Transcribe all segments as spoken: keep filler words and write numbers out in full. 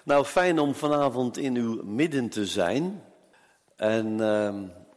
Nou, fijn om vanavond in uw midden te zijn. En uh,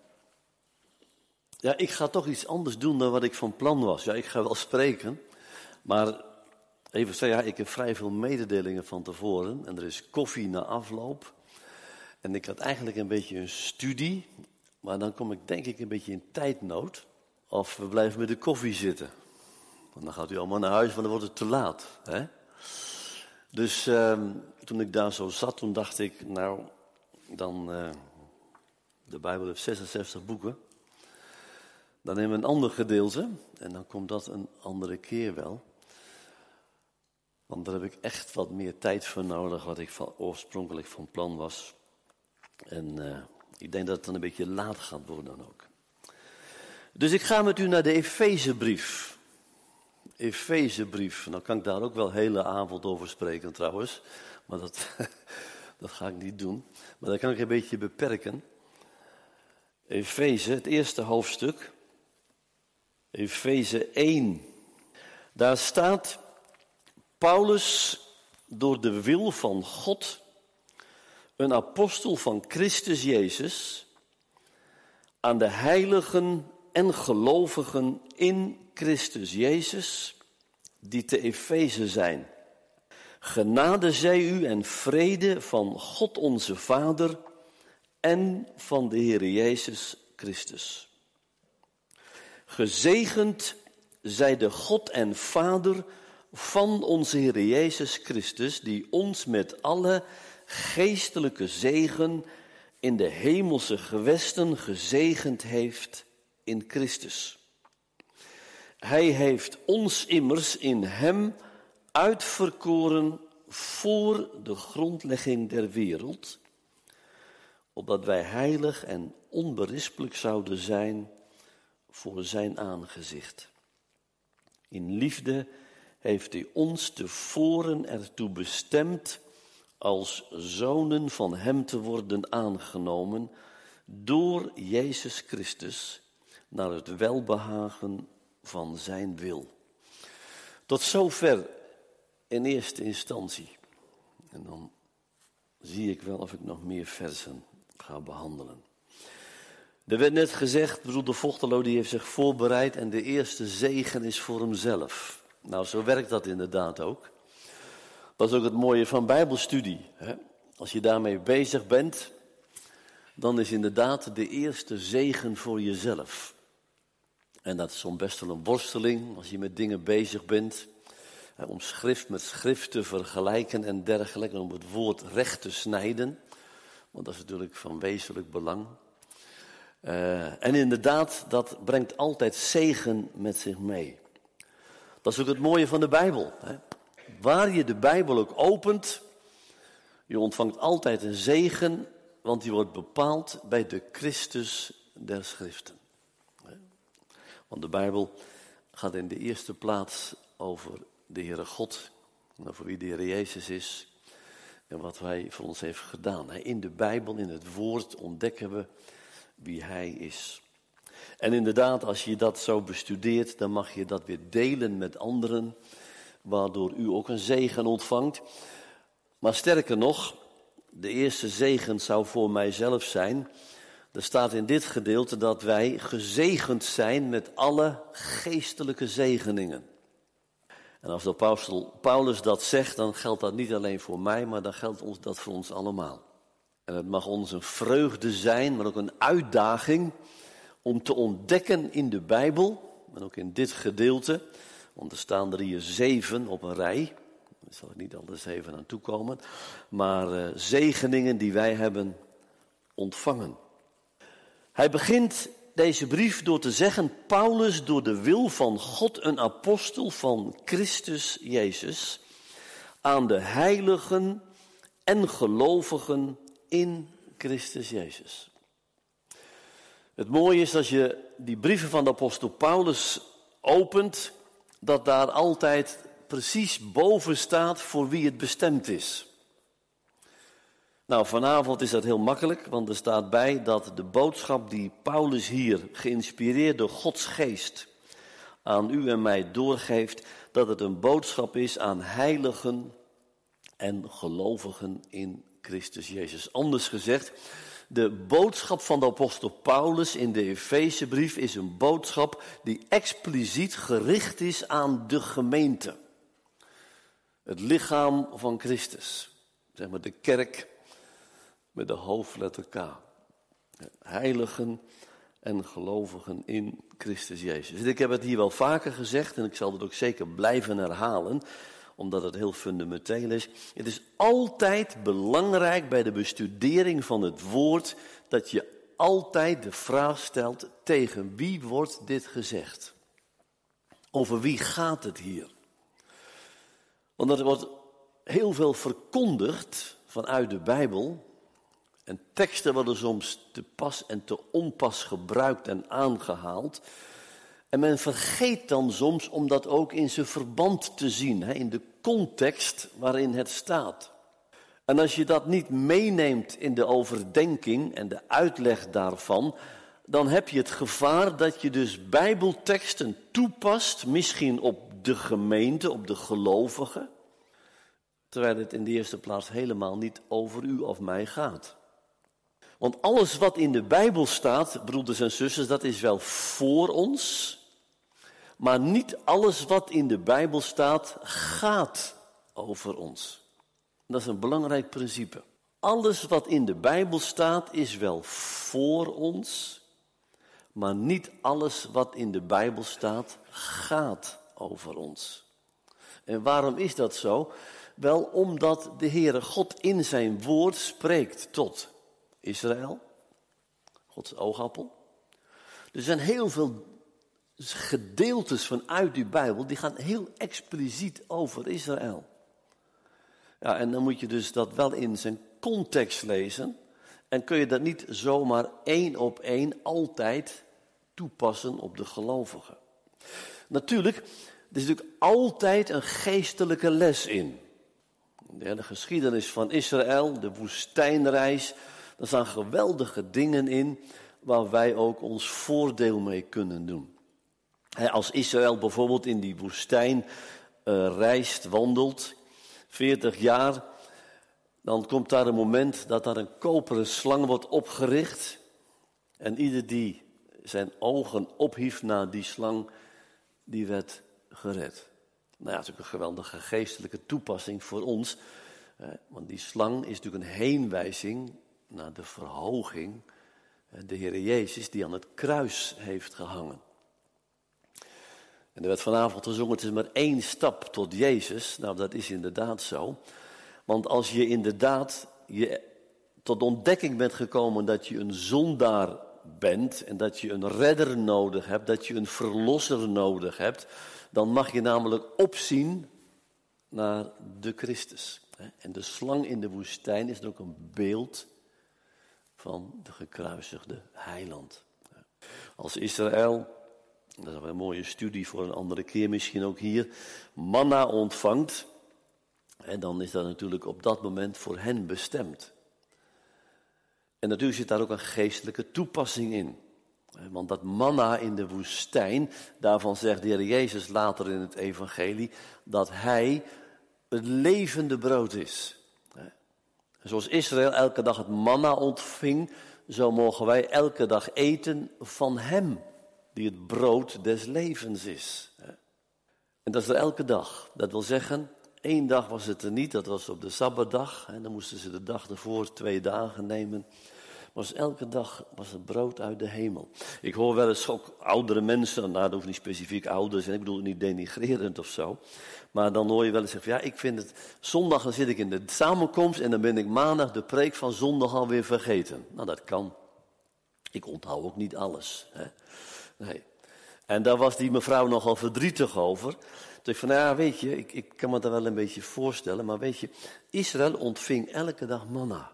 ja, ik ga toch iets anders doen dan wat ik van plan was. Ja, ik ga wel spreken, maar even zeggen, ja, ik heb vrij veel mededelingen van tevoren. En er is koffie na afloop. En ik had eigenlijk een beetje een studie, maar dan kom ik denk ik een beetje in tijdnood. Of we blijven met de koffie zitten. Want dan gaat u allemaal naar huis, want dan wordt het te laat, hè? Dus uh, toen ik daar zo zat, toen dacht ik, nou, dan, uh, de Bijbel heeft zesenzestig boeken. Dan nemen we een ander gedeelte en dan komt dat een andere keer wel. Want daar heb ik echt wat meer tijd voor nodig, wat ik van, oorspronkelijk van plan was. En uh, ik denk dat het dan een beetje laat gaat worden dan ook. Dus ik ga met u naar de Efezebrief. Efezebrief, nou kan ik daar ook wel de hele avond over spreken trouwens, maar dat, dat ga ik niet doen. Maar dat kan ik een beetje beperken. Efeze, het eerste hoofdstuk, Efeze één. Daar staat, Paulus, door de wil van God, een apostel van Christus Jezus, aan de heiligen en gelovigen in Christus Jezus, die te Efeze zijn. Genade zij u en vrede van God onze Vader en van de Heer Jezus Christus. Gezegend zij de God en Vader van onze Heer Jezus Christus, die ons met alle geestelijke zegen in de hemelse gewesten gezegend heeft in Christus. Hij heeft ons immers in hem uitverkoren voor de grondlegging der wereld, opdat wij heilig en onberispelijk zouden zijn voor zijn aangezicht. In liefde heeft hij ons tevoren ertoe bestemd als zonen van hem te worden aangenomen door Jezus Christus naar het welbehagen van zijn wil. Tot zover in eerste instantie. En dan zie ik wel of ik nog meer versen ga behandelen. Er werd net gezegd, broeder Vochtelo die heeft zich voorbereid en de eerste zegen is voor hemzelf. Nou, zo werkt dat inderdaad ook. Dat is ook het mooie van Bijbelstudie, hè? Als je daarmee bezig bent, dan is inderdaad de eerste zegen voor jezelf. En dat is soms best wel een worsteling als je met dingen bezig bent. Om schrift met schrift te vergelijken en dergelijke. Om het woord recht te snijden. Want dat is natuurlijk van wezenlijk belang. Uh, en inderdaad, dat brengt altijd zegen met zich mee. Dat is ook het mooie van de Bijbel. Hè? Waar je de Bijbel ook opent, je ontvangt altijd een zegen. Want die wordt bepaald bij de Christus der Schriften. Want de Bijbel gaat in de eerste plaats over de Heere God, over wie de Heer Jezus is en wat Hij voor ons heeft gedaan. In de Bijbel, in het woord ontdekken we wie Hij is. En inderdaad, als je dat zo bestudeert, dan mag je dat weer delen met anderen, waardoor u ook een zegen ontvangt. Maar sterker nog, de eerste zegen zou voor mijzelf zijn. Er staat in dit gedeelte dat wij gezegend zijn met alle geestelijke zegeningen. En als de apostel Paulus dat zegt, dan geldt dat niet alleen voor mij, maar dan geldt ons dat voor ons allemaal. En het mag ons een vreugde zijn, maar ook een uitdaging om te ontdekken in de Bijbel, en ook in dit gedeelte, want er staan er hier zeven op een rij. Daar zal ik niet alle zeven aan toekomen, maar uh, zegeningen die wij hebben ontvangen. Hij begint deze brief door te zeggen, Paulus door de wil van God een apostel van Christus Jezus, aan de heiligen en gelovigen in Christus Jezus. Het mooie is als je die brieven van de apostel Paulus opent, dat daar altijd precies boven staat voor wie het bestemd is. Nou, vanavond is dat heel makkelijk, want er staat bij dat de boodschap die Paulus hier, geïnspireerd door Gods geest, aan u en mij doorgeeft, dat het een boodschap is aan heiligen en gelovigen in Christus Jezus. Anders gezegd, de boodschap van de apostel Paulus in de Efezebrief is een boodschap die expliciet gericht is aan de gemeente. Het lichaam van Christus. Zeg maar de kerk met de hoofdletter K. Heiligen en gelovigen in Christus Jezus. Ik heb het hier wel vaker gezegd en ik zal het ook zeker blijven herhalen, omdat het heel fundamenteel is. Het is altijd belangrijk bij de bestudering van het woord dat je altijd de vraag stelt: tegen wie wordt dit gezegd? Over wie gaat het hier? Want er wordt heel veel verkondigd vanuit de Bijbel. En teksten worden soms te pas en te onpas gebruikt en aangehaald. En men vergeet dan soms om dat ook in zijn verband te zien, in de context waarin het staat. En als je dat niet meeneemt in de overdenking en de uitleg daarvan, dan heb je het gevaar dat je dus Bijbelteksten toepast, misschien op de gemeente, op de gelovigen, terwijl het in de eerste plaats helemaal niet over u of mij gaat. Want alles wat in de Bijbel staat, broeders en zusters, dat is wel voor ons. Maar niet alles wat in de Bijbel staat, gaat over ons. Dat is een belangrijk principe. Alles wat in de Bijbel staat, is wel voor ons. Maar niet alles wat in de Bijbel staat, gaat over ons. En waarom is dat zo? Wel omdat de Heere God in zijn woord spreekt tot Israël, Gods oogappel. Er zijn heel veel gedeeltes vanuit die Bijbel, die gaan heel expliciet over Israël. Ja, en dan moet je dus dat wel in zijn context lezen. En kun je dat niet zomaar één op één altijd toepassen op de gelovigen. Natuurlijk, er is natuurlijk altijd een geestelijke les in. De geschiedenis van Israël, de woestijnreis, daar staan geweldige dingen in waar wij ook ons voordeel mee kunnen doen. Als Israël bijvoorbeeld in die woestijn uh, reist, wandelt, veertig jaar, dan komt daar een moment dat daar een koperen slang wordt opgericht. En ieder die zijn ogen ophief naar die slang, die werd gered. Nou ja, dat is natuurlijk een geweldige geestelijke toepassing voor ons. Want die slang is natuurlijk een heenwijzing naar de verhoging. De Heer Jezus die aan het kruis heeft gehangen. En er werd vanavond gezongen, het is maar één stap tot Jezus. Nou, dat is inderdaad zo. Want als je inderdaad je tot ontdekking bent gekomen dat je een zondaar bent en dat je een redder nodig hebt, dat je een verlosser nodig hebt, dan mag je namelijk opzien naar de Christus. En de slang in de woestijn is ook een beeld van de gekruisigde heiland. Als Israël, dat is wel een mooie studie voor een andere keer, misschien ook hier, manna ontvangt, en dan is dat natuurlijk op dat moment voor hen bestemd. En natuurlijk zit daar ook een geestelijke toepassing in. Want dat manna in de woestijn, daarvan zegt de Heer Jezus later in het evangelie, dat hij het levende brood is. En zoals Israël elke dag het manna ontving, zo mogen wij elke dag eten van hem, die het brood des levens is. En dat is er elke dag. Dat wil zeggen, één dag was het er niet, dat was op de Sabbatdag. En dan moesten ze de dag ervoor twee dagen nemen. Maar elke dag was het brood uit de hemel. Ik hoor wel eens ook oudere mensen, nou dat hoeft niet specifiek ouders zijn, ik bedoel het niet denigrerend of zo. Maar dan hoor je wel eens zeggen, ja ik vind het, zondag dan zit ik in de samenkomst en dan ben ik maandag de preek van zondag alweer vergeten. Nou dat kan. Ik onthoud ook niet alles. Hè. Nee. En daar was die mevrouw nogal verdrietig over. Toen ik van, nou ja, weet je, ik, ik kan me dat wel een beetje voorstellen, maar weet je, Israël ontving elke dag manna.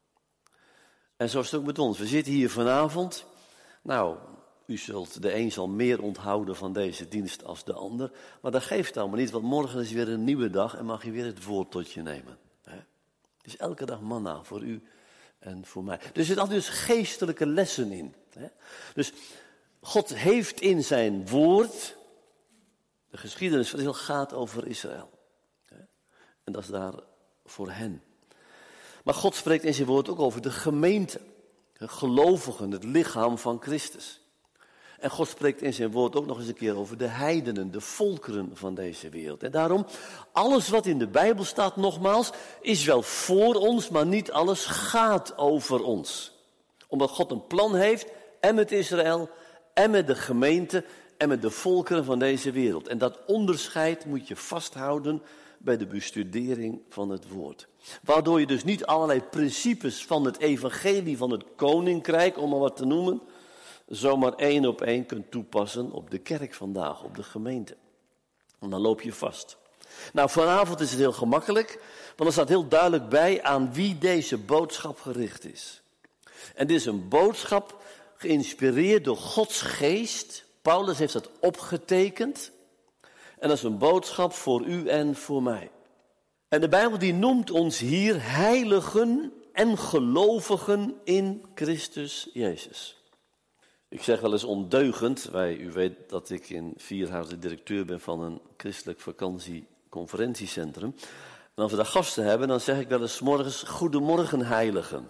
En zo is het ook met ons. We zitten hier vanavond. Nou, u zult, de een zal meer onthouden van deze dienst als de ander. Maar dat geeft allemaal niet, want morgen is weer een nieuwe dag en mag je weer het woord tot je nemen. Het is elke dag manna voor u en voor mij. Dus er zitten altijd dus geestelijke lessen in. Dus God heeft in zijn woord, de geschiedenis van Israël gaat over Israël. En dat is daar voor hen. Maar God spreekt in zijn woord ook over de gemeente. De gelovigen, het lichaam van Christus. En God spreekt in zijn woord ook nog eens een keer over de heidenen, de volkeren van deze wereld. En daarom, alles wat in de Bijbel staat, nogmaals, is wel voor ons, maar niet alles gaat over ons. Omdat God een plan heeft, en met Israël, en met de gemeente, en met de volkeren van deze wereld. En dat onderscheid moet je vasthouden bij de bestudering van het woord. Waardoor je dus niet allerlei principes van het evangelie van het koninkrijk, om maar wat te noemen, zomaar één op één kunt toepassen op de kerk vandaag, op de gemeente. En dan loop je vast. Nou, vanavond is het heel gemakkelijk, want er staat heel duidelijk bij aan wie deze boodschap gericht is. En dit is een boodschap geïnspireerd door Gods geest. Paulus heeft dat opgetekend. En dat is een boodschap voor u en voor mij. En de Bijbel die noemt ons hier heiligen en gelovigen in Christus Jezus. Ik zeg wel eens ondeugend, wij, u weet dat ik in Vierhuizen directeur ben van een christelijk vakantieconferentiecentrum. En als we daar gasten hebben, dan zeg ik wel eens 's morgens, goedemorgen heiligen.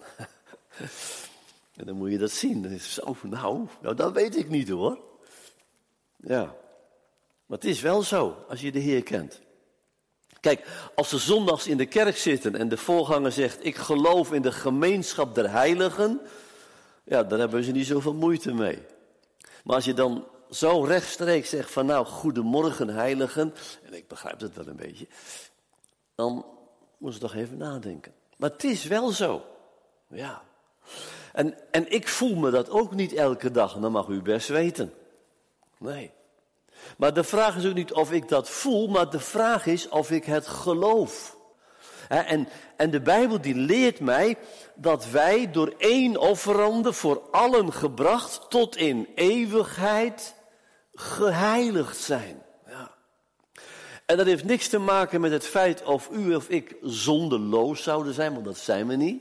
En dan moet je dat zien. Dan is het zo, nou, nou, dat weet ik niet hoor. Ja, maar het is wel zo, als je de Heer kent. Kijk, als ze zondags in de kerk zitten en de voorganger zegt, ik geloof in de gemeenschap der heiligen, ja, daar hebben ze niet zoveel moeite mee. Maar als je dan zo rechtstreeks zegt van nou, goedemorgen heiligen, en ik begrijp dat wel een beetje, dan moet je toch even nadenken. Maar het is wel zo. Ja. En, en ik voel me dat ook niet elke dag, en dat mag u best weten. Nee. Maar de vraag is ook niet of ik dat voel, maar de vraag is of ik het geloof. En, en de Bijbel die leert mij dat wij door één offerande voor allen gebracht tot in eeuwigheid geheiligd zijn. Ja. En dat heeft niks te maken met het feit of u of ik zondeloos zouden zijn, want dat zijn we niet.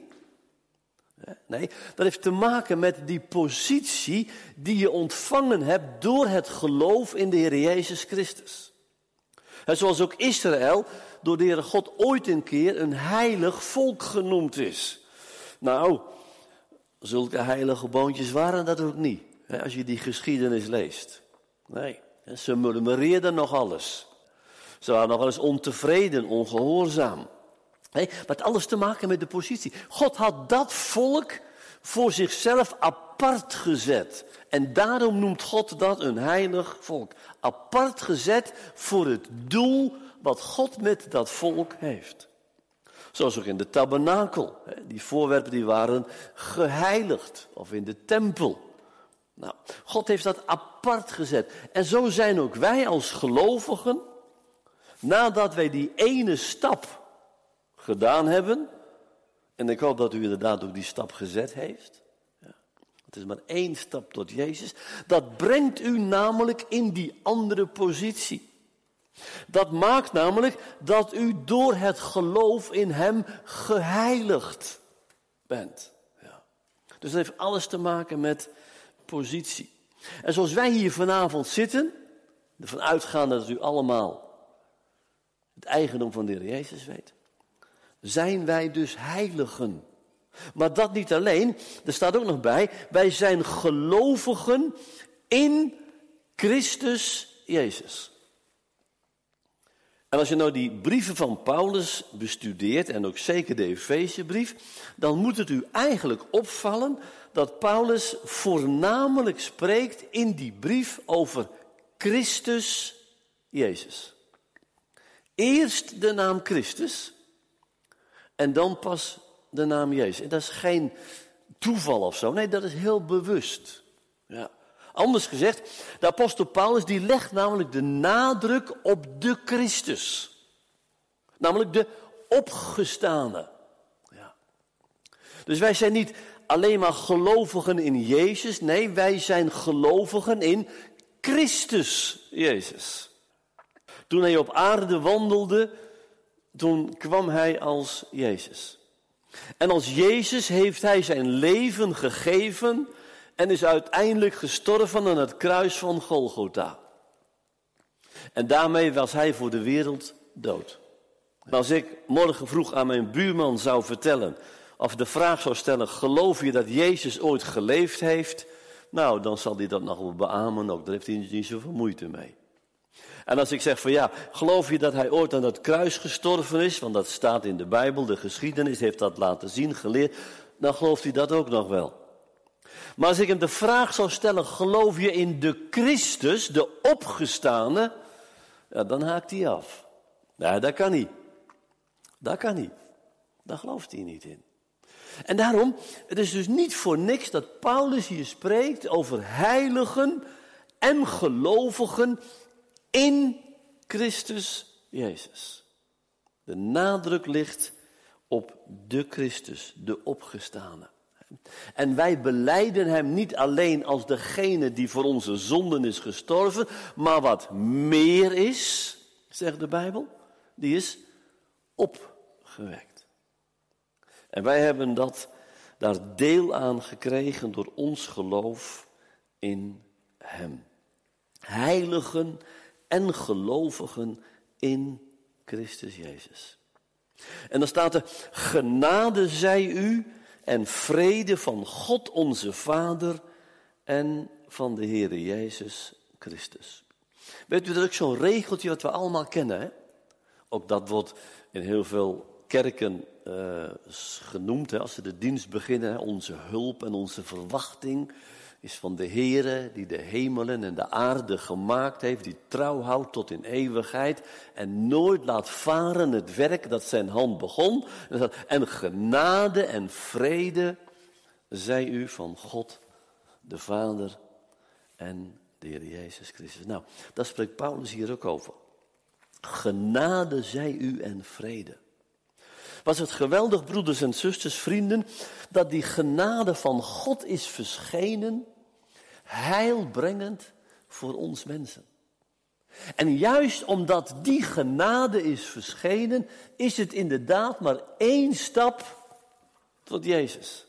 Nee, dat heeft te maken met die positie die je ontvangen hebt door het geloof in de Heer Jezus Christus. En zoals ook Israël door de Heere God ooit een keer een heilig volk genoemd is. Nou, zulke heilige boontjes waren dat ook niet, hè, als je die geschiedenis leest. Nee, ze murmureerden nog alles. Ze waren nog wel eens ontevreden, ongehoorzaam. Nee, maar het alles te maken met de positie. God had dat volk voor zichzelf apart gezet. En daarom noemt God dat een heilig volk. Apart gezet voor het doel wat God met dat volk heeft. Zoals ook in de tabernakel. Die voorwerpen die waren geheiligd. Of in de tempel. Nou, God heeft dat apart gezet. En zo zijn ook wij als gelovigen, nadat wij die ene stap gedaan hebben, en ik hoop dat u inderdaad ook die stap gezet heeft. Ja. Het is maar één stap tot Jezus. Dat brengt u namelijk in die andere positie. Dat maakt namelijk dat u door het geloof in Hem geheiligd bent. Ja. Dus dat heeft alles te maken met positie. En zoals wij hier vanavond zitten, ervan uitgaande dat u allemaal het eigendom van de Heer Jezus weet, zijn wij dus heiligen. Maar dat niet alleen, er staat ook nog bij, wij zijn gelovigen in Christus Jezus. En als je nou die brieven van Paulus bestudeert, en ook zeker de Efezebrief, dan moet het u eigenlijk opvallen dat Paulus voornamelijk spreekt in die brief over Christus Jezus. Eerst de naam Christus en dan pas de naam Jezus. En dat is geen toeval of zo, nee, dat is heel bewust. Ja. Anders gezegd, de apostel Paulus die legt namelijk de nadruk op de Christus. Namelijk de opgestane. Ja. Dus wij zijn niet alleen maar gelovigen in Jezus. Nee, wij zijn gelovigen in Christus Jezus. Toen hij op aarde wandelde, toen kwam hij als Jezus. En als Jezus heeft hij zijn leven gegeven en is uiteindelijk gestorven aan het kruis van Golgotha. En daarmee was hij voor de wereld dood. Als ik morgen vroeg aan mijn buurman zou vertellen, of de vraag zou stellen, geloof je dat Jezus ooit geleefd heeft? Nou, dan zal hij dat nog wel beamen ook, daar heeft hij niet zoveel moeite mee. En als ik zeg van ja, geloof je dat hij ooit aan dat kruis gestorven is? Want dat staat in de Bijbel, de geschiedenis heeft dat laten zien, geleerd. Dan gelooft hij dat ook nog wel. Maar als ik hem de vraag zou stellen, geloof je in de Christus, de opgestane? Ja, dan haakt hij af. Nee, dat kan niet. Dat kan niet. Daar gelooft hij niet in. En daarom, het is dus niet voor niks dat Paulus hier spreekt over heiligen en gelovigen in Christus Jezus. De nadruk ligt op de Christus, de opgestane. En wij belijden hem niet alleen als degene die voor onze zonden is gestorven, maar wat meer is, zegt de Bijbel, die is opgewekt. En wij hebben dat, daar deel aan gekregen door ons geloof in hem. Heiligen en gelovigen in Christus Jezus. En dan staat er, genade zij u en vrede van God onze Vader en van de Heere Jezus Christus. Weet u, dat is ook zo'n regeltje wat we allemaal kennen, hè? Ook dat wordt in heel veel kerken uh, genoemd, hè, als ze de dienst beginnen. Hè, onze hulp en onze verwachting is van de Heere die de hemelen en de aarde gemaakt heeft, die trouw houdt tot in eeuwigheid en nooit laat varen het werk dat zijn hand begon. En genade en vrede zij u van God, de Vader en de Heer Jezus Christus. Nou, daar spreekt Paulus hier ook over. Genade zij u en vrede. Was het geweldig, broeders en zusters, vrienden, dat die genade van God is verschenen, heilbrengend voor ons mensen. En juist omdat die genade is verschenen, is het inderdaad maar één stap tot Jezus.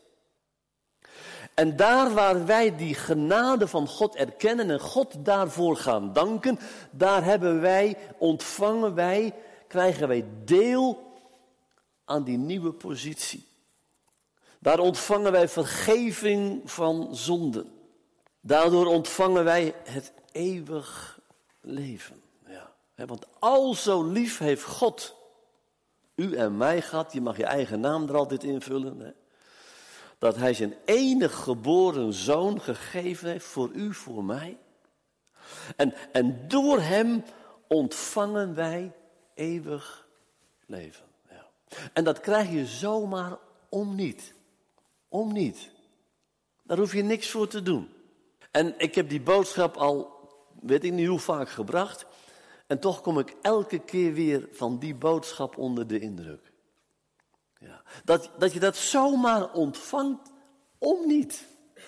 En daar waar wij die genade van God erkennen en God daarvoor gaan danken, daar hebben wij, ontvangen wij, krijgen wij deel aan die nieuwe positie. Daar ontvangen wij vergeving van zonden. Daardoor ontvangen wij het eeuwig leven. Ja, want al zo lief heeft God u en mij gehad, je mag je eigen naam er altijd invullen, hè, dat hij zijn enig geboren zoon gegeven heeft voor u, voor mij. En, en door hem ontvangen wij eeuwig leven. Ja. En dat krijg je zomaar om niet. Om niet. Daar hoef je niks voor te doen. En ik heb die boodschap al, weet ik niet hoe vaak gebracht. En toch kom ik elke keer weer van die boodschap onder de indruk. Ja. Dat, dat je dat zomaar ontvangt om niet.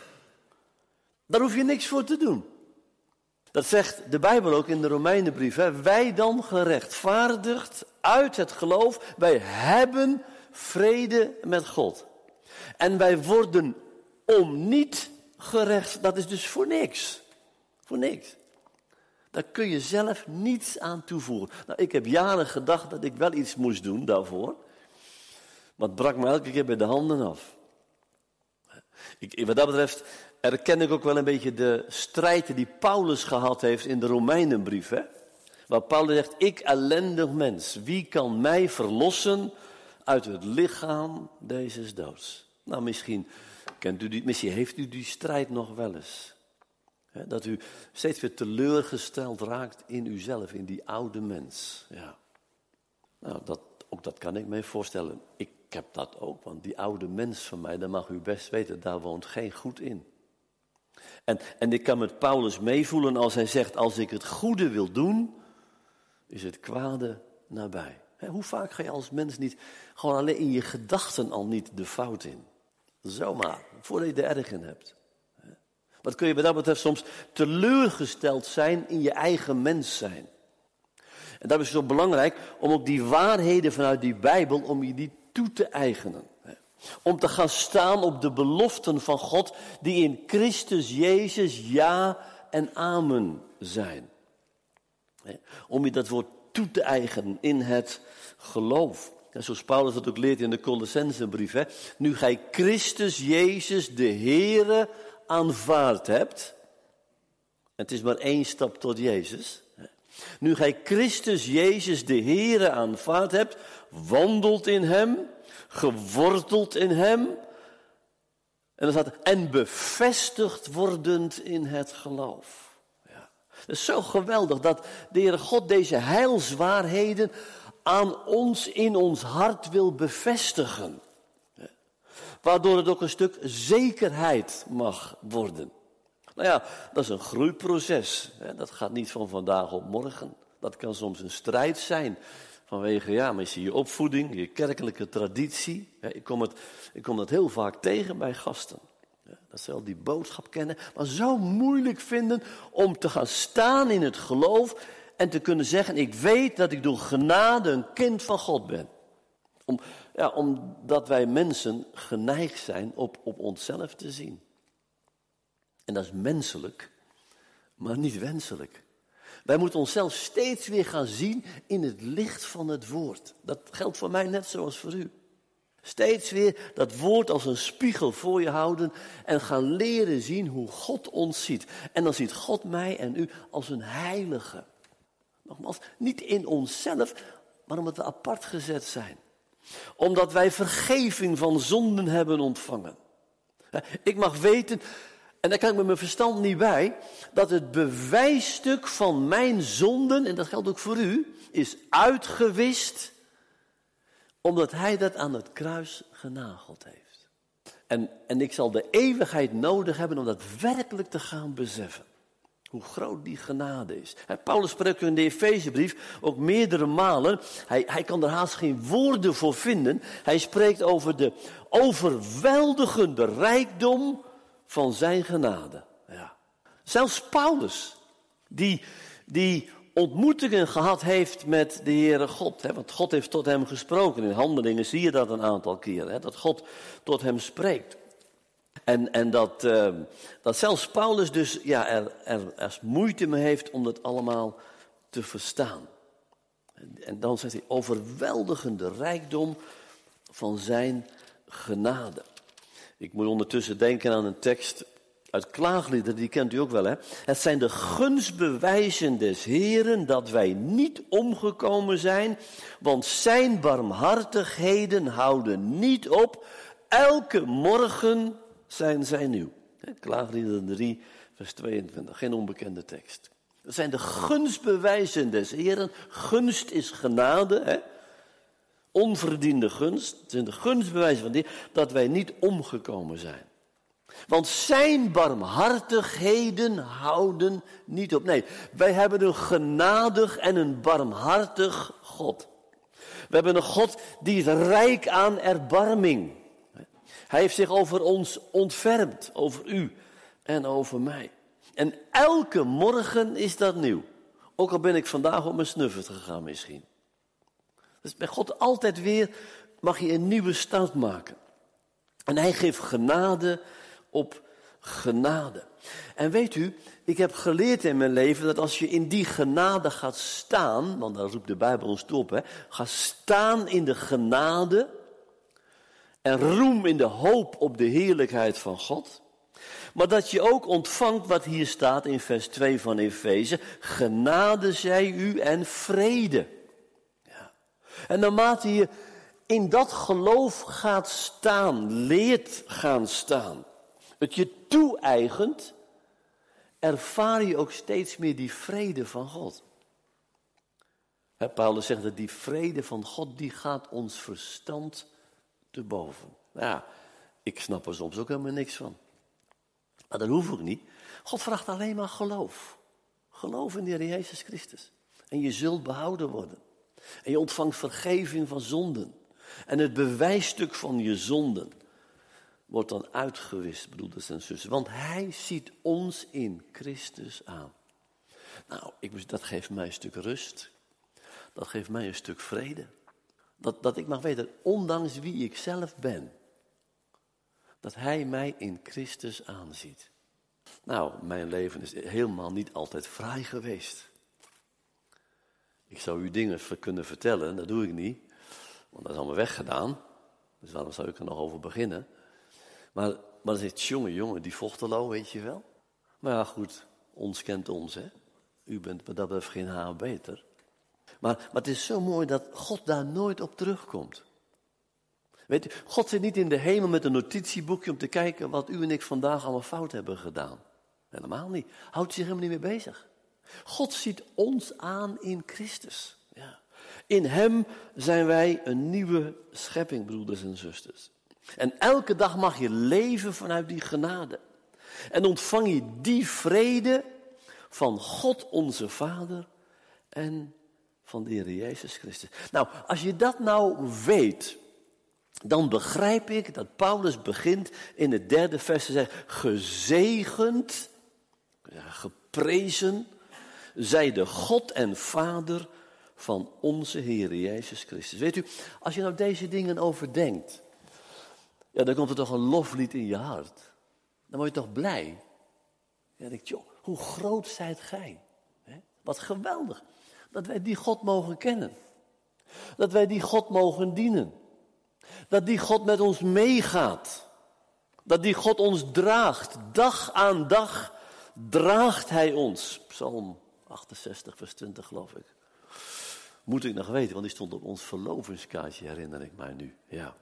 Daar hoef je niks voor te doen. Dat zegt de Bijbel ook in de Romeinenbrief. Hè? Wij dan gerechtvaardigd uit het geloof, wij hebben vrede met God. En wij worden om niet gerecht, dat is dus voor niks. Voor niks. Daar kun je zelf niets aan toevoegen. Nou, ik heb jaren gedacht dat ik wel iets moest doen daarvoor. Maar het brak me elke keer bij de handen af. Ik, wat dat betreft erken ik ook wel een beetje de strijd die Paulus gehad heeft in de Romeinenbrief. Hè? Waar Paulus zegt, ik ellendig mens, wie kan mij verlossen uit het lichaam deze doods? Nou, misschien, kent u die, misschien heeft u die strijd nog wel eens. Hè? Dat u steeds weer teleurgesteld raakt in uzelf, in die oude mens. Ja. Nou, dat, ook dat kan ik me voorstellen. Ik Ik heb dat ook, want die oude mens van mij, dat mag u best weten, daar woont geen goed in. En, en ik kan met Paulus meevoelen als hij zegt, als ik het goede wil doen, is het kwade nabij. He, hoe vaak ga je als mens niet, gewoon alleen in je gedachten al niet de fout in? Zomaar, voordat je er erg in hebt. Wat kun je bij dat betreft soms teleurgesteld zijn in je eigen mens zijn. En dat is zo belangrijk om ook die waarheden vanuit die Bijbel, om je die toe te eigenen. Om te gaan staan op de beloften van God die in Christus Jezus ja en amen zijn. Om je dat woord toe te eigenen in het geloof. En zoals Paulus dat ook leert in de Colossensenbrief. Hè? Nu gij Christus Jezus de Heere aanvaard hebt. En het is maar één stap tot Jezus. Nu gij Christus Jezus de Heere aanvaard hebt, wandelt in hem, geworteld in hem. En dan staat en bevestigd wordend in het geloof. Ja. Het is zo geweldig dat de Heere God deze heilswaarheden aan ons in ons hart wil bevestigen. Ja. Waardoor het ook een stuk zekerheid mag worden. Nou ja, dat is een groeiproces. Dat gaat niet van vandaag op morgen. Dat kan soms een strijd zijn. Vanwege, ja, misschien je opvoeding, je kerkelijke traditie. Ik kom het, ik kom dat heel vaak tegen bij gasten. Dat ze al die boodschap kennen. Maar zo moeilijk vinden om te gaan staan in het geloof. En te kunnen zeggen, ik weet dat ik door genade een kind van God ben. Om, ja, omdat wij mensen geneigd zijn op, op onszelf te zien. En dat is menselijk, maar niet wenselijk. Wij moeten onszelf steeds weer gaan zien in het licht van het woord. Dat geldt voor mij net zoals voor u. Steeds weer dat woord als een spiegel voor je houden en gaan leren zien hoe God ons ziet. En dan ziet God mij en u als een heilige. Nogmaals, niet in onszelf, maar omdat we apart gezet zijn. Omdat wij vergeving van zonden hebben ontvangen. Ik mag weten, en daar kan ik met mijn verstand niet bij, dat het bewijsstuk van mijn zonden, en dat geldt ook voor u, is uitgewist, omdat hij dat aan het kruis genageld heeft. En, en ik zal de eeuwigheid nodig hebben om dat werkelijk te gaan beseffen. Hoe groot die genade is. En Paulus spreekt in de Efezebrief ook meerdere malen. Hij, hij kan er haast geen woorden voor vinden. Hij spreekt over de overweldigende rijkdom van zijn genade. Ja. Zelfs Paulus, die, die ontmoetingen gehad heeft met de Heere God. Hè, want God heeft tot hem gesproken. In Handelingen zie je dat een aantal keren. Hè, dat God tot hem spreekt. En, en dat, uh, dat zelfs Paulus dus ja, er, er, er moeite mee heeft om dat allemaal te verstaan. En, en dan zegt hij overweldigende rijkdom van zijn genade. Ik moet ondertussen denken aan een tekst uit Klaagliederen, die kent u ook wel, hè. Het zijn de gunstbewijzen des Heeren dat wij niet omgekomen zijn, want zijn barmhartigheden houden niet op. Elke morgen zijn zij nieuw. Klaagliederen drie, vers tweeëntwintig, geen onbekende tekst. Het zijn de gunstbewijzen des Heeren. Gunst is genade, hè. Onverdiende gunst. Het zijn de gunstbewijzen van die dat wij niet omgekomen zijn. Want zijn barmhartigheden houden niet op. Nee, wij hebben een genadig en een barmhartig God. We hebben een God die is rijk aan erbarming. Hij heeft zich over ons ontfermd, over u en over mij. En elke morgen is dat nieuw. Ook al ben ik vandaag op mijn snuffert gegaan misschien. Dus bij God altijd weer mag je een nieuwe start maken. En hij geeft genade op genade. En weet u, ik heb geleerd in mijn leven dat als je in die genade gaat staan, want daar roept de Bijbel ons toe op, hè, ga staan in de genade en roem in de hoop op de heerlijkheid van God. Maar dat je ook ontvangt wat hier staat in vers twee van Efeze, genade zij u en vrede. Ja. En naarmate je in dat geloof gaat staan, leert gaan staan, het je toe-eigent, ervaar je ook steeds meer die vrede van God. He, Paulus zegt dat die vrede van God, die gaat ons verstand te boven. Nou ja, ik snap er soms ook helemaal niks van. Maar dat hoeft ook niet. God vraagt alleen maar geloof. Geloof in de Heer Jezus Christus. En je zult behouden worden. En je ontvangt vergeving van zonden. En het bewijsstuk van je zonden wordt dan uitgewist, broeders en zussen. Want hij ziet ons in Christus aan. Nou, ik, dat geeft mij een stuk rust. Dat geeft mij een stuk vrede. Dat, dat ik mag weten, ondanks wie ik zelf ben, dat hij mij in Christus aanziet. Nou, mijn leven is helemaal niet altijd fraai geweest. Ik zou u dingen kunnen vertellen, dat doe ik niet. Want dat is allemaal weggedaan. Dus waarom zou ik er nog over beginnen? Maar, maar dan zegt, jongen, jongen, die Vochtelo, weet je wel. Maar ja, goed, ons kent ons, hè. U bent wat dat betreft geen haar beter. Maar, maar het is zo mooi dat God daar nooit op terugkomt. Weet u, God zit niet in de hemel met een notitieboekje om te kijken wat u en ik vandaag allemaal fout hebben gedaan. Helemaal niet. Houdt zich helemaal niet mee bezig. God ziet ons aan in Christus. Ja. In hem zijn wij een nieuwe schepping, broeders en zusters. En elke dag mag je leven vanuit die genade. En ontvang je die vrede van God onze Vader en van de Heer Jezus Christus. Nou, als je dat nou weet, dan begrijp ik dat Paulus begint in het derde vers te zeggen, gezegend, ja, geprezen, zij de God en Vader van onze Heer Jezus Christus. Weet u, als je nou deze dingen overdenkt, ja, dan komt er toch een loflied in je hart. Dan word je toch blij. Ja, dan denk je, joh, hoe groot zijt gij? Hè? Wat geweldig. Dat wij die God mogen kennen. Dat wij die God mogen dienen. Dat die God met ons meegaat. Dat die God ons draagt. Dag aan dag draagt hij ons. Psalm achtenzestig, vers twintig, geloof ik. Moet ik nog weten, want die stond op ons verlovingskaartje, herinner ik mij nu. Ja.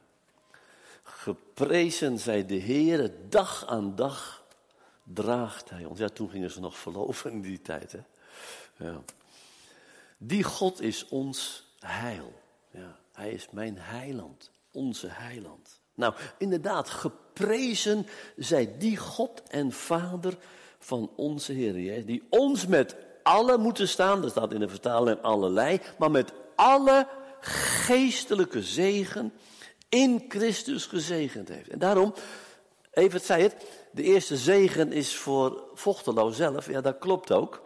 Geprezen zij de Heere, dag aan dag draagt hij ons. Ja, toen gingen ze nog verloven in die tijd, hè. Ja. Die God is ons heil. Ja, hij is mijn heiland, onze heiland. Nou, inderdaad, geprezen zij die God en Vader van onze Heer Jezus, die ons met alle moeten staan, dat staat in de vertaling allerlei, maar met alle geestelijke zegen in Christus gezegend heeft. En daarom, Evert zei het, de eerste zegen is voor Vochtelo zelf, ja dat klopt ook.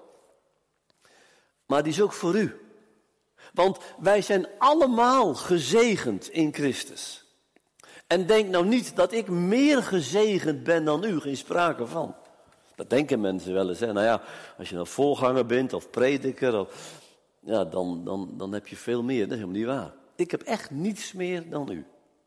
Maar die is ook voor u. Want wij zijn allemaal gezegend in Christus. En denk nou niet dat ik meer gezegend ben dan u, geen sprake van. Dat denken mensen wel eens. Hè? Nou ja, als je nou voorganger bent of prediker, of, ja, dan, dan, dan heb je veel meer. Dat is helemaal niet waar. Ik heb echt niets meer dan u.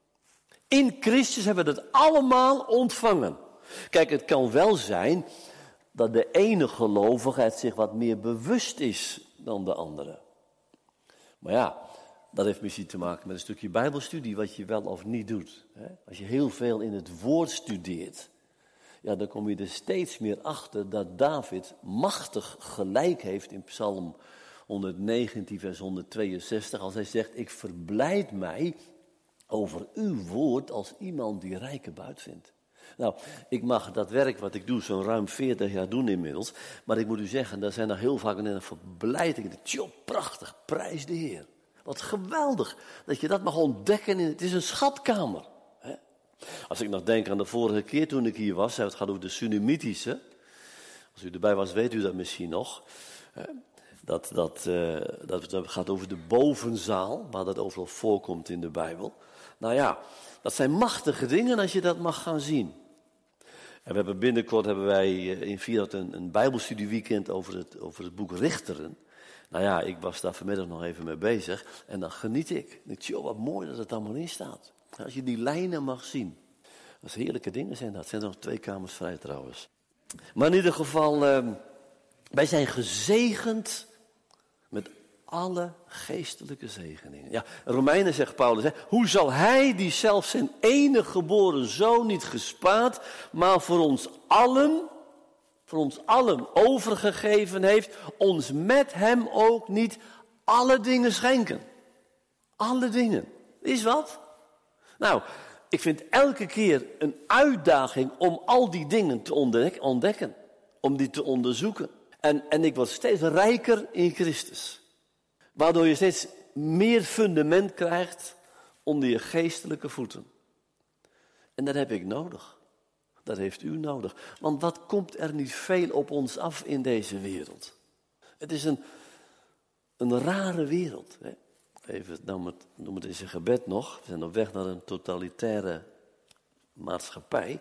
In Christus hebben we dat allemaal ontvangen. Kijk, het kan wel zijn dat de ene gelovige het zich wat meer bewust is dan de andere. Maar ja, dat heeft misschien te maken met een stukje bijbelstudie, wat je wel of niet doet. Als je heel veel in het woord studeert, ja, dan kom je er steeds meer achter dat David machtig gelijk heeft in Psalm honderdnegentien, vers honderdtweeënzestig, als hij zegt, ik verblijd mij over uw woord als iemand die rijke buit vindt. Nou, ik mag dat werk wat ik doe zo'n ruim veertig jaar doen inmiddels, maar ik moet u zeggen, daar zijn er heel vaak een verblijd. Ik denk, tjoh, prachtig, prijs de Heer. Wat geweldig dat je dat mag ontdekken. In, het is een schatkamer. Hè? Als ik nog denk aan de vorige keer toen ik hier was, het gaat over de Sunamitische. Als u erbij was, weet u dat misschien nog. Hè? Dat, dat, uh, dat, dat gaat over de bovenzaal, waar dat overal voorkomt in de Bijbel. Nou ja, dat zijn machtige dingen als je dat mag gaan zien. En we hebben binnenkort hebben wij in Vierhout een, een Bijbelstudieweekend over het, over het boek Richteren. Nou ja, ik was daar vanmiddag nog even mee bezig en dan geniet ik. Ik denk, joh, wat mooi dat het allemaal in staat. Als je die lijnen mag zien. Dat is heerlijke dingen zijn dat. Er zijn nog twee kamers vrij trouwens. Maar in ieder geval, uh, wij zijn gezegend met alle geestelijke zegeningen. Ja, Romeinen zegt Paulus, hè, hoe zal hij die zelf zijn enige geboren zoon niet gespaard, maar voor ons allen, voor ons allen overgegeven heeft, ons met hem ook niet alle dingen schenken. Alle dingen. Is wat? Nou, ik vind elke keer een uitdaging om al die dingen te ontdek- ontdekken. Om die te onderzoeken. En, en ik word steeds rijker in Christus. Waardoor je steeds meer fundament krijgt onder je geestelijke voeten. En dat heb ik nodig. Dat heeft u nodig. Want wat komt er niet veel op ons af in deze wereld? Het is een, een rare wereld. Hè? Even noem het, noem het in zijn gebed nog. We zijn op weg naar een totalitaire maatschappij.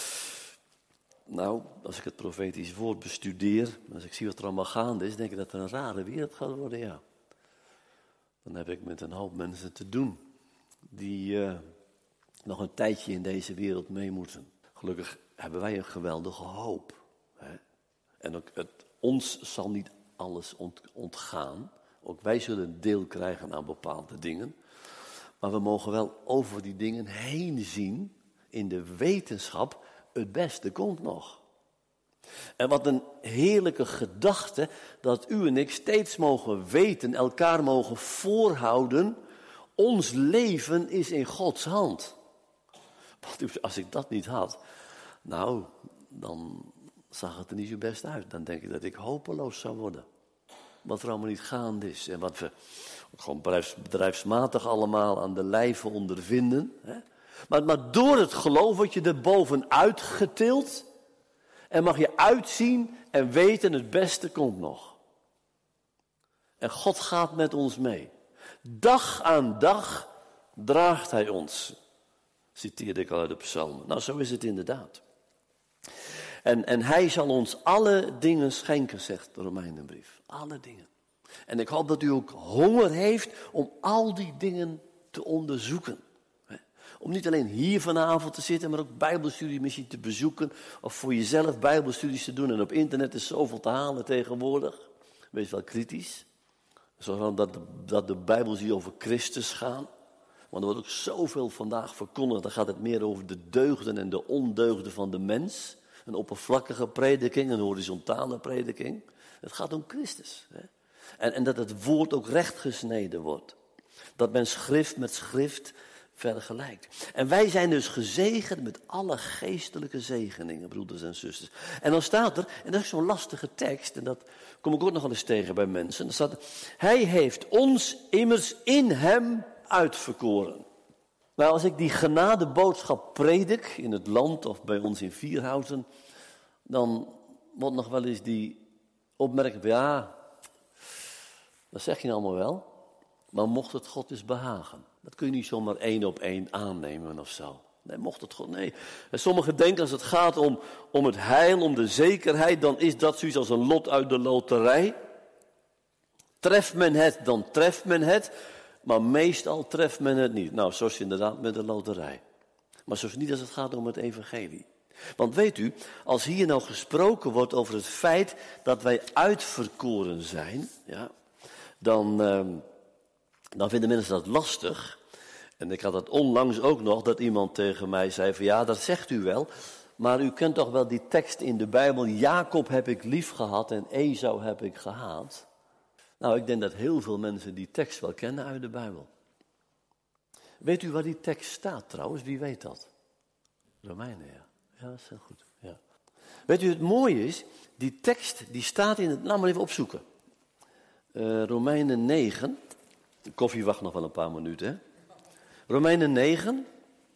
Nou, als ik het profetisch woord bestudeer, als ik zie wat er allemaal gaande is, denk ik dat er een rare wereld gaat worden, ja. Dan heb ik met een hoop mensen te doen. die uh, nog een tijdje in deze wereld mee moeten. Gelukkig hebben wij een geweldige hoop. Hè? En ook het, ons zal niet alles ont, ontgaan. Ook wij zullen deel krijgen aan bepaalde dingen. Maar we mogen wel over die dingen heen zien in de wetenschap, het beste komt nog. En wat een heerlijke gedachte dat u en ik steeds mogen weten, elkaar mogen voorhouden, ons leven is in Gods hand. Want als ik dat niet had, nou, dan zag het er niet zo best uit. Dan denk ik dat ik hopeloos zou worden. Wat er allemaal niet gaande is en wat we gewoon bedrijfs, bedrijfsmatig allemaal aan de lijve ondervinden. Hè? Maar, maar door het geloof word je er bovenuit getild en mag je uitzien en weten het beste komt nog. En God gaat met ons mee. Dag aan dag draagt hij ons. Citeerde ik al uit de psalmen. Nou, zo is het inderdaad. En, en hij zal ons alle dingen schenken, zegt de Romeinenbrief. Alle dingen. En ik hoop dat u ook honger heeft om al die dingen te onderzoeken. Om niet alleen hier vanavond te zitten, maar ook bijbelstudie misschien te bezoeken. Of voor jezelf bijbelstudies te doen. En op internet is zoveel te halen tegenwoordig. Wees wel kritisch. Zodat dat de, dat de Bijbels hier over Christus gaan. Want er wordt ook zoveel vandaag verkondigd. Dan gaat het meer over de deugden en de ondeugden van de mens. Een oppervlakkige prediking, een horizontale prediking. Het gaat om Christus. Hè? En, en dat het woord ook rechtgesneden wordt. Dat men schrift met schrift vergelijkt. En wij zijn dus gezegend met alle geestelijke zegeningen, broeders en zusters. En dan staat er, en dat is zo'n lastige tekst, en dat kom ik ook nog wel eens tegen bij mensen. Dan staat er, hij heeft ons immers in hem uitverkoren. Nou, als ik die genadeboodschap predik in het land of bij ons in Vierhouten, dan wordt nog wel eens die opmerking, ja, dat zeg je allemaal wel, maar mocht het God eens behagen. Dat kun je niet zomaar één op één aannemen of zo. Nee, mocht het God, nee. En sommigen denken als het gaat om, om het heil, om de zekerheid, dan is dat zoiets als een lot uit de loterij. Treft men het, dan treft men het. Maar meestal treft men het niet. Nou, zoals inderdaad met de loterij. Maar zoals niet als het gaat om het evangelie. Want weet u, als hier nou gesproken wordt over het feit dat wij uitverkoren zijn, ja, dan, uh, dan vinden mensen dat lastig. En ik had het onlangs ook nog dat iemand tegen mij zei van ja, dat zegt u wel. Maar u kent toch wel die tekst in de Bijbel, Jacob heb ik lief gehad en Esau heb ik gehaat. Nou, ik denk dat heel veel mensen die tekst wel kennen uit de Bijbel. Weet u waar die tekst staat trouwens? Wie weet dat? Romeinen, ja. Ja, dat is heel goed. Ja. Weet u, het mooie is, die tekst die staat in het... Laat maar even opzoeken. Uh, Romeinen negen. De koffie wacht nog wel een paar minuten, hè? Romeinen negen.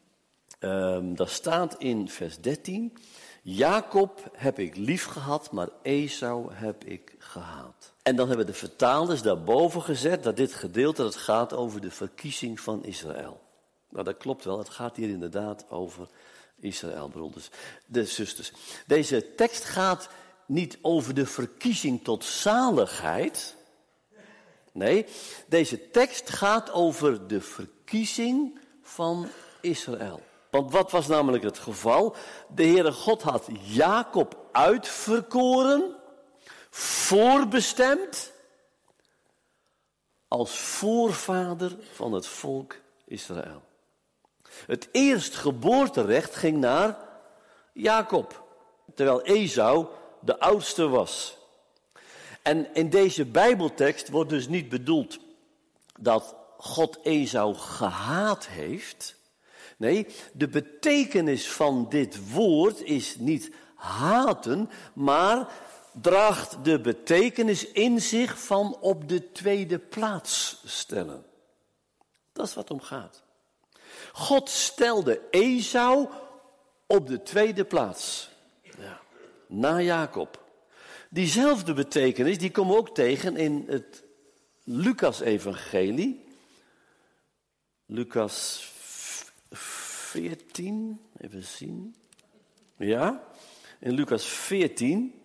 Um, daar staat in vers dertien. Jacob heb ik lief gehad, maar Esau heb ik gehaat. En dan hebben de vertalers daarboven gezet dat dit gedeelte dat gaat over de verkiezing van Israël. Nou, dat klopt wel. Het gaat hier inderdaad over Israël, broeders, de zusters. Deze tekst gaat niet over de verkiezing tot zaligheid. Nee, deze tekst gaat over de verkiezing van Israël. Want wat was namelijk het geval? De Heere God had Jacob uitverkoren, voorbestemd, als voorvader van het volk Israël. Het eerstgeboorterecht ging naar Jacob, terwijl Esau de oudste was. En in deze Bijbeltekst wordt dus niet bedoeld dat God Esau gehaat heeft. Nee, de betekenis van dit woord is niet haten, maar draagt de betekenis in zich van op de tweede plaats stellen. Dat is wat het om gaat. God stelde Esau op de tweede plaats, ja, na Jacob. Diezelfde betekenis, die komen we ook tegen in het Lucas-evangelie. Lucas veertien, even zien. Ja, in Lucas veertien,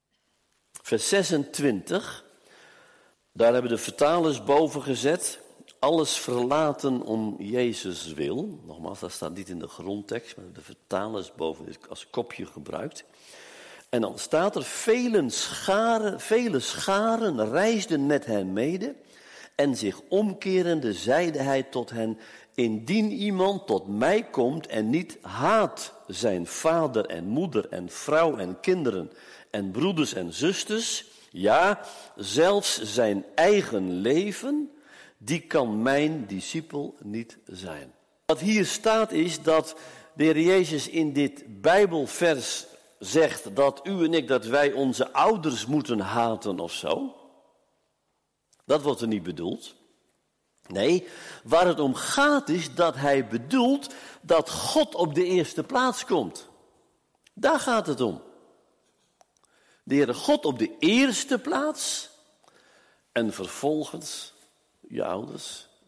vers zesentwintig. Daar hebben de vertalers boven gezet. alles verlaten om Jezus wil. Nogmaals, dat staat niet in de grondtekst, maar de vertalers boven dit als kopje gebruikt. En dan staat er, vele scharen, vele scharen reisden met hen mede. En zich omkerende zeide hij tot hen, indien iemand tot mij komt en niet haat zijn vader en moeder en vrouw en kinderen en broeders en zusters, ja, zelfs zijn eigen leven, die kan mijn discipel niet zijn. Wat hier staat is dat de Heer Jezus in dit Bijbelvers zegt dat u en ik, dat wij onze ouders moeten haten of zo. Dat wordt er niet bedoeld. Nee, waar het om gaat is dat hij bedoelt dat God op de eerste plaats komt. Daar gaat het om. De Heere God op de eerste plaats en vervolgens je ouders.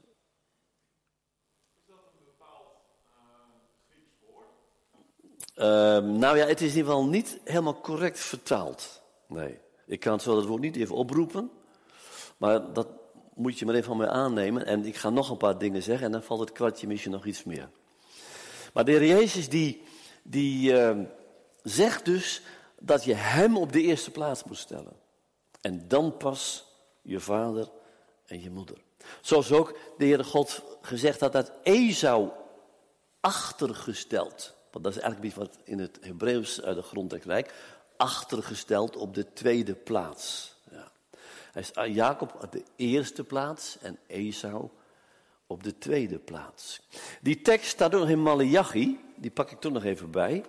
Is dat een bepaald uh, Grieks woord? Uh, nou ja, het is in ieder geval niet helemaal correct vertaald. Nee, ik kan het zo dat woord niet even oproepen. Maar dat moet je maar even van mij aannemen. En ik ga nog een paar dingen zeggen en dan valt het kwartje misschien nog iets meer. Maar de Heer Jezus die, die uh, zegt dus dat je hem op de eerste plaats moet stellen. En dan pas je vader en je moeder. Zoals ook de Heere God gezegd had dat Esau achtergesteld. Want dat is eigenlijk iets wat in het Hebreeuws uit de grondtekst lijkt. Achtergesteld op de tweede plaats. Ja. Hij is Jacob op de eerste plaats en Esau op de tweede plaats. Die tekst staat ook nog in Maleachi. Die pak ik toch nog even bij.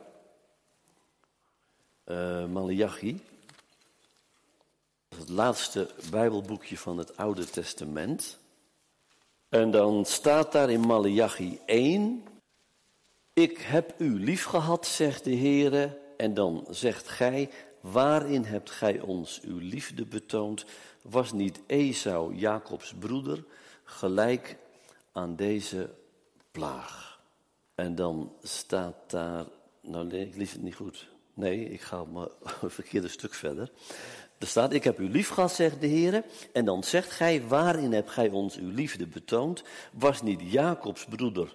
Uh, Maleachi. Dat is het laatste Bijbelboekje van het Oude Testament. En dan staat daar in Maleachi één. Ik heb u lief gehad, zegt de Heere. En dan zegt gij, waarin hebt gij ons uw liefde betoond? Was niet Esau Jacobs broeder gelijk aan deze plaag? En dan staat daar, nou nee, ik lees het niet goed. Nee, ik ga maar een verkeerde stuk verder. Er staat, ik heb u lief gehad, zegt de Heere. En dan zegt gij, waarin hebt gij ons uw liefde betoond? Was niet Jacobs broeder,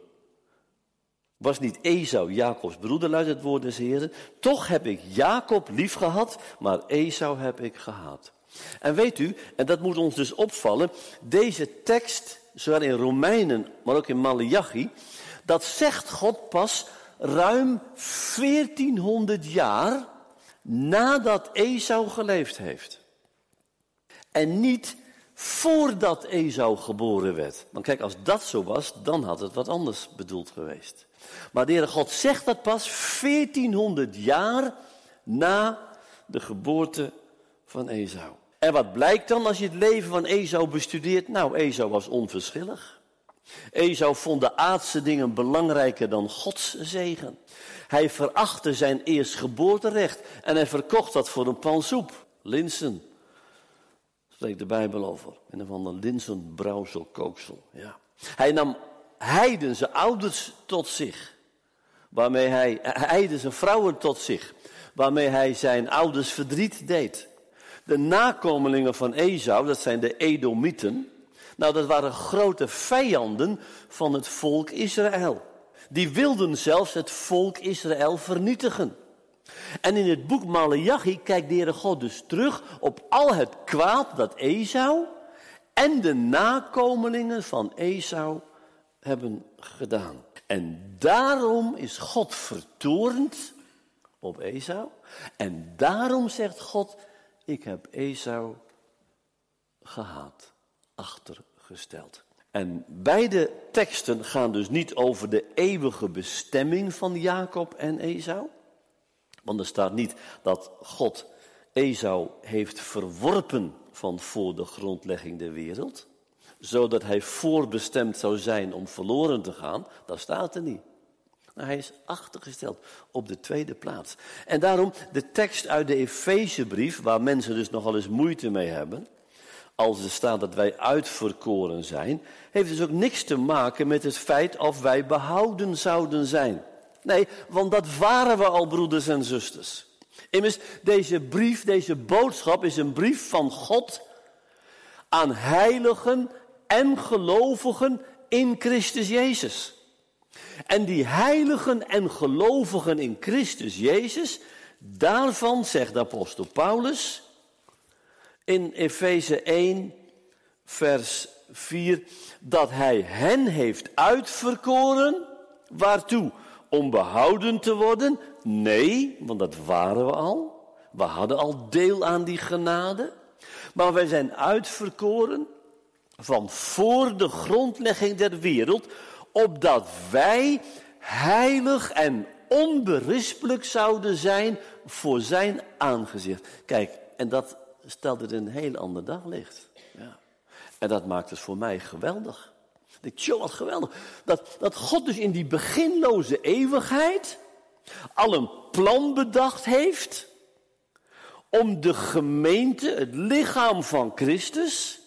was niet Esau Jacobs broeder, luidt het woord des Heeren. Toch heb ik Jacob lief gehad, maar Esau heb ik gehaat. En weet u, en dat moet ons dus opvallen, deze tekst, zowel in Romeinen, maar ook in Maleachi, dat zegt God pas ruim veertienhonderd jaar nadat Esau geleefd heeft. En niet voordat Esau geboren werd. Want kijk, als dat zo was, dan had het wat anders bedoeld geweest. Maar de Heere God zegt dat pas veertienhonderd jaar na de geboorte van Esau. En wat blijkt dan als je het leven van Esau bestudeert? Nou, Esau was onverschillig. Esau vond de aardse dingen belangrijker dan Gods zegen. Hij verachtte zijn eerstgeboorterecht en hij verkocht dat voor een pan soep. Linsen, spreekt de Bijbel over. In een van een linzenbrouwsel, kooksel. Ja. Hij nam heidense ouders tot zich. Waarmee hij, heidense vrouwen tot zich. Waarmee hij zijn ouders verdriet deed. De nakomelingen van Esau, dat zijn de Edomieten. Nou, dat waren grote vijanden van het volk Israël. Die wilden zelfs het volk Israël vernietigen. En in het boek Maleachi kijkt de Heere God dus terug op al het kwaad dat Esau en de nakomelingen van Esau hebben gedaan. En daarom is God vertoornd op Esau. En daarom zegt God, ik heb Esau gehaat, achtergesteld. En beide teksten gaan dus niet over de eeuwige bestemming van Jacob en Esau. Want er staat niet dat God Esau heeft verworpen van voor de grondlegging der wereld. Zodat hij voorbestemd zou zijn om verloren te gaan. Dat staat er niet. Nou, hij is achtergesteld op de tweede plaats. En daarom de tekst uit de Efezebrief, waar mensen dus nogal eens moeite mee hebben. Als er staat dat wij uitverkoren zijn, heeft dus ook niks te maken met het feit of wij behouden zouden zijn. Nee, want dat waren we al, broeders en zusters. Immers, deze brief, deze boodschap is een brief van God aan heiligen en gelovigen in Christus Jezus. En die heiligen en gelovigen in Christus Jezus, daarvan zegt de apostel Paulus in Efeze één, vers vier, dat hij hen heeft uitverkoren, waartoe? Om behouden te worden? Nee, want dat waren we al. We hadden al deel aan die genade. Maar wij zijn uitverkoren van voor de grondlegging der wereld, opdat wij heilig en onberispelijk zouden zijn voor zijn aangezicht. Kijk, en dat stelt het in een heel ander daglicht. Ja. En dat maakt het voor mij geweldig. Ik denk, joh, wat geweldig. Dat, dat God dus in die beginloze eeuwigheid al een plan bedacht heeft om de gemeente, het lichaam van Christus,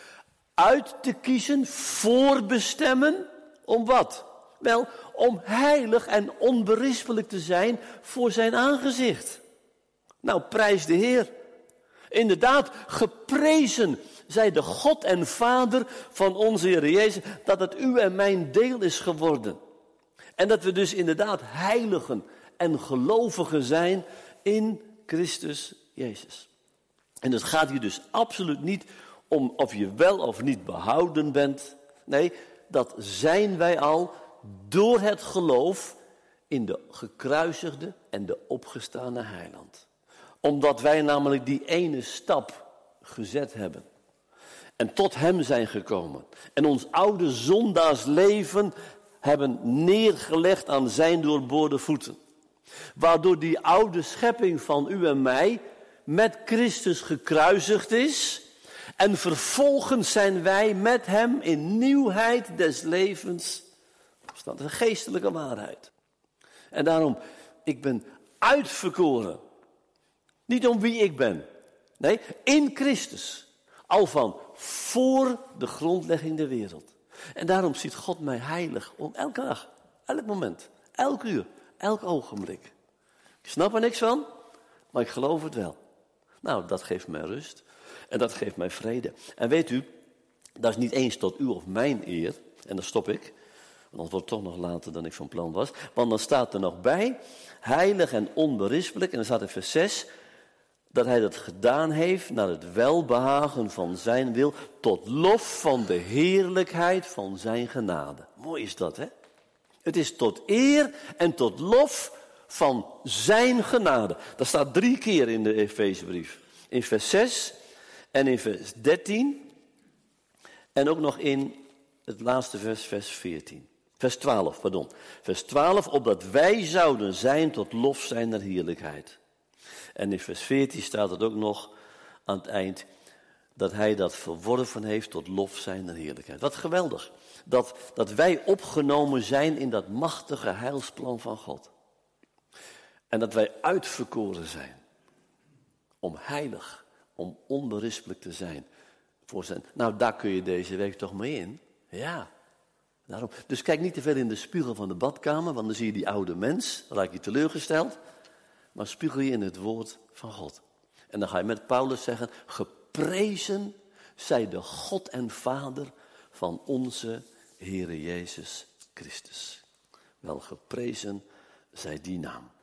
uit te kiezen, voorbestemmen, om wat? Wel, om heilig en onberispelijk te zijn voor zijn aangezicht. Nou, prijs de Heer. Inderdaad, geprezen zij de God en Vader van onze Heer Jezus, dat het u en mijn deel is geworden. En dat we dus inderdaad heiligen en gelovigen zijn in Christus Jezus. En het gaat hier dus absoluut niet om of je wel of niet behouden bent. Nee, dat zijn wij al door het geloof in de gekruisigde en de opgestane heiland. Omdat wij namelijk die ene stap gezet hebben. En tot hem zijn gekomen. En ons oude zondaarsleven hebben neergelegd aan zijn doorboorde voeten. Waardoor die oude schepping van u en mij met Christus gekruisigd is. En vervolgens zijn wij met hem in nieuwheid des levens. Dat is een geestelijke waarheid. En daarom, ik ben uitverkoren. Niet om wie ik ben. Nee, in Christus. Al van voor de grondlegging der wereld. En daarom ziet God mij heilig om elke dag, elk moment, elk uur, elk ogenblik. Ik snap er niks van, maar ik geloof het wel. Nou, dat geeft mij rust en dat geeft mij vrede. En weet u, dat is niet eens tot uw of mijn eer, en dan stop ik, want dat wordt toch nog later dan ik van plan was. Want dan staat er nog bij, heilig en onberispelijk, en dan staat in vers zes, dat hij dat gedaan heeft naar het welbehagen van zijn wil, tot lof van de heerlijkheid van zijn genade. Mooi is dat, hè? Het is tot eer en tot lof van zijn genade. Dat staat drie keer in de Efezebrief. In vers zes en in vers dertien en ook nog in het laatste vers, vers veertien. Vers twaalf, pardon. Vers twaalf, opdat wij zouden zijn tot lof zijner heerlijkheid. En in vers veertien staat het ook nog aan het eind, dat hij dat verworven heeft tot lof zijner heerlijkheid. Wat geweldig, dat, dat wij opgenomen zijn in dat machtige heilsplan van God. En dat wij uitverkoren zijn om heilig, om onberispelijk te zijn voor zijn. Nou, daar kun je deze week toch mee in. Ja, daarom. Dus kijk niet te veel in de spiegel van de badkamer, want dan zie je die oude mens, dan raak je teleurgesteld. Maar spiegel je in het woord van God. En dan ga je met Paulus zeggen, geprezen zij de God en Vader van onze Heere Jezus Christus. Wel geprezen zij die naam.